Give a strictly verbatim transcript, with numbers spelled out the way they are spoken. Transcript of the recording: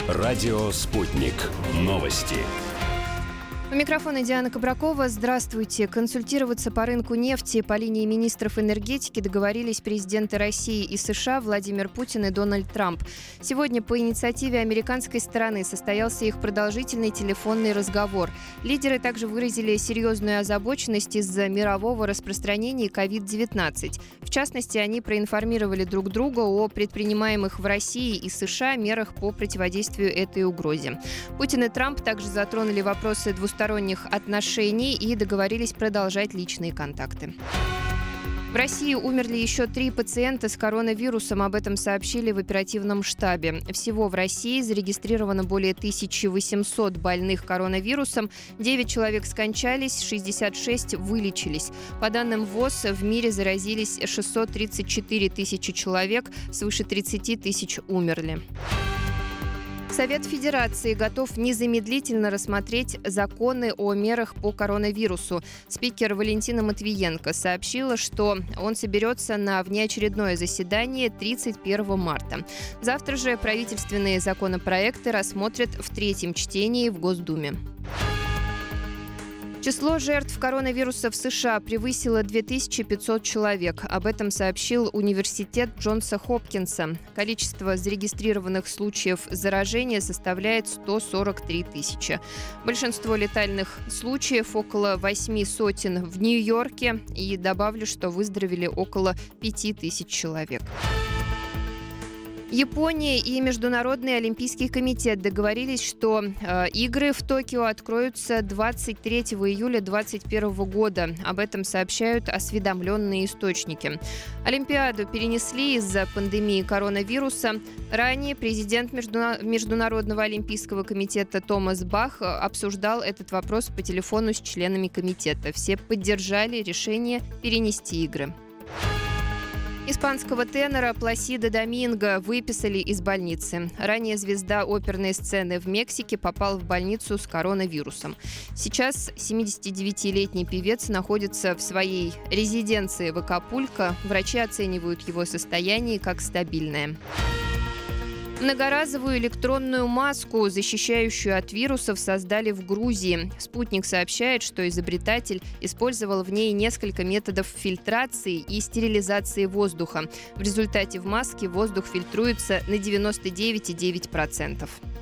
Радио «Спутник». Новости. У микрофона Диана Кабракова. Здравствуйте. Консультироваться по рынку нефти по линии министров энергетики договорились президенты России и США Владимир Путин и Дональд Трамп. Сегодня по инициативе американской стороны состоялся их продолжительный телефонный разговор. Лидеры также выразили серьезную озабоченность из-за мирового распространения ковид девятнадцать. В частности, они проинформировали друг друга о предпринимаемых в России и США мерах по противодействию этой угрозе. Путин и Трамп также затронули вопросы двусторонних отношений и договорились продолжать личные контакты. В России умерли еще три пациента с коронавирусом. Об этом сообщили в оперативном штабе. Всего в России зарегистрировано более тысяча восемьсот больных коронавирусом. девять человек скончались, шестьдесят шесть вылечились. По данным ВОЗ, в мире заразились шестьсот тридцать четыре тысячи человек, свыше тридцать тысяч умерли. Совет Федерации готов незамедлительно рассмотреть законы о мерах по коронавирусу. Спикер Валентина Матвиенко сообщила, что он соберется на внеочередное заседание тридцать первого марта. Завтра же правительственные законопроекты рассмотрят в третьем чтении в Госдуме. Число жертв коронавируса в США превысило две тысячи пятьсот человек. Об этом сообщил университет Джонса Хопкинса. Количество зарегистрированных случаев заражения составляет сто сорок три тысячи. Большинство летальных случаев, около восьми сотен, в Нью-Йорке. И добавлю, что выздоровели около пяти тысяч человек. Япония и Международный олимпийский комитет договорились, что э, игры в Токио откроются двадцать третьего июля две тысячи двадцать первого года. Об этом сообщают осведомленные источники. Олимпиаду перенесли из-за пандемии коронавируса. Ранее президент Междуна- Международного олимпийского комитета Томас Бах обсуждал этот вопрос по телефону с членами комитета. Все поддержали решение перенести игры. Испанского тенора Пласидо Доминго выписали из больницы. Ранее звезда оперной сцены в Мексике попал в больницу с коронавирусом. Сейчас семидесятидевятилетний певец находится в своей резиденции в Акапулько. Врачи оценивают его состояние как стабильное. Многоразовую электронную маску, защищающую от вирусов, создали в Грузии. «Спутник» сообщает, что изобретатель использовал в ней несколько методов фильтрации и стерилизации воздуха. В результате в маске воздух фильтруется на девяносто девять целых девять десятых процента.